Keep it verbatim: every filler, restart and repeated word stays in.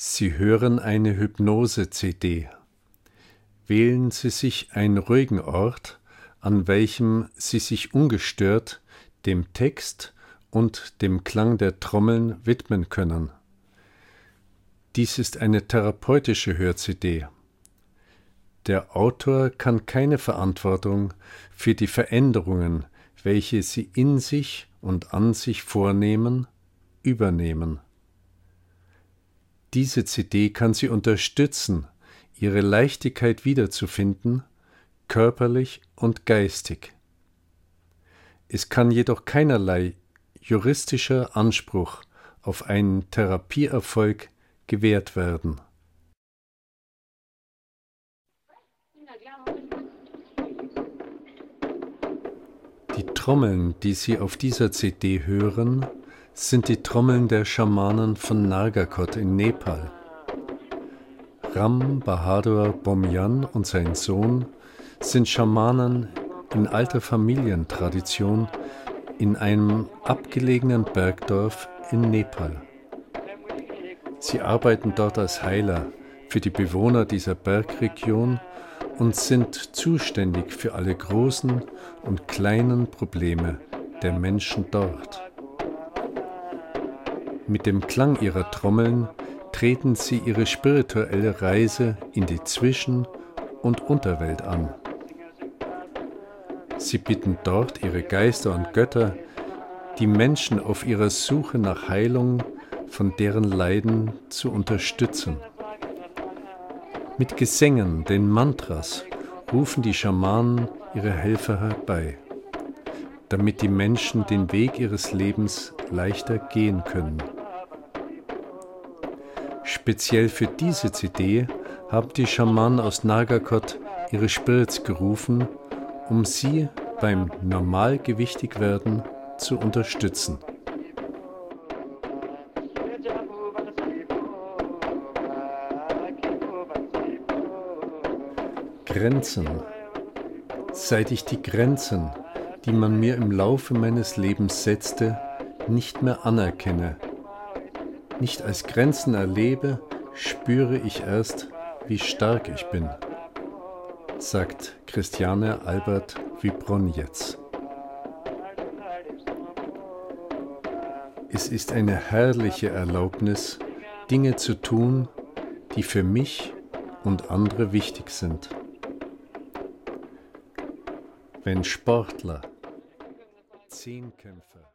Sie hören eine Hypnose-C D. Wählen Sie sich einen ruhigen Ort, an welchem Sie sich ungestört dem Text und dem Klang der Trommeln widmen können. Dies ist eine therapeutische Hör-C D. Der Autor kann keine Verantwortung für die Veränderungen, welche Sie in sich und an sich vornehmen, übernehmen. Diese C D kann Sie unterstützen, Ihre Leichtigkeit wiederzufinden, körperlich und geistig. Es kann jedoch keinerlei juristischer Anspruch auf einen Therapieerfolg gewährt werden. Die Trommeln, die Sie auf dieser C D hören, sind die Trommeln der Schamanen von Nargakot in Nepal. Ram Bahadur Bomyan und sein Sohn sind Schamanen in alter Familientradition in einem abgelegenen Bergdorf in Nepal. Sie arbeiten dort als Heiler für die Bewohner dieser Bergregion und sind zuständig für alle großen und kleinen Probleme der Menschen dort. Mit dem Klang ihrer Trommeln treten sie ihre spirituelle Reise in die Zwischen- und Unterwelt an. Sie bitten dort ihre Geister und Götter, die Menschen auf ihrer Suche nach Heilung von deren Leiden zu unterstützen. Mit Gesängen, den Mantras, rufen die Schamanen ihre Helfer herbei, damit die Menschen den Weg ihres Lebens leichter gehen können. Speziell für diese C D haben die Schamanen aus Nargakot ihre Spirits gerufen, um sie beim Normalgewichtigwerden zu unterstützen. Grenzen. Seit ich die Grenzen, die man mir im Laufe meines Lebens setzte, nicht mehr anerkenne, nicht als Grenzen erlebe, spüre ich erst, wie stark ich bin, sagt Christiane Albert Wybronjetz. Es ist eine herrliche Erlaubnis, Dinge zu tun, die für mich und andere wichtig sind. Wenn Sportler, Zehnkämpfer,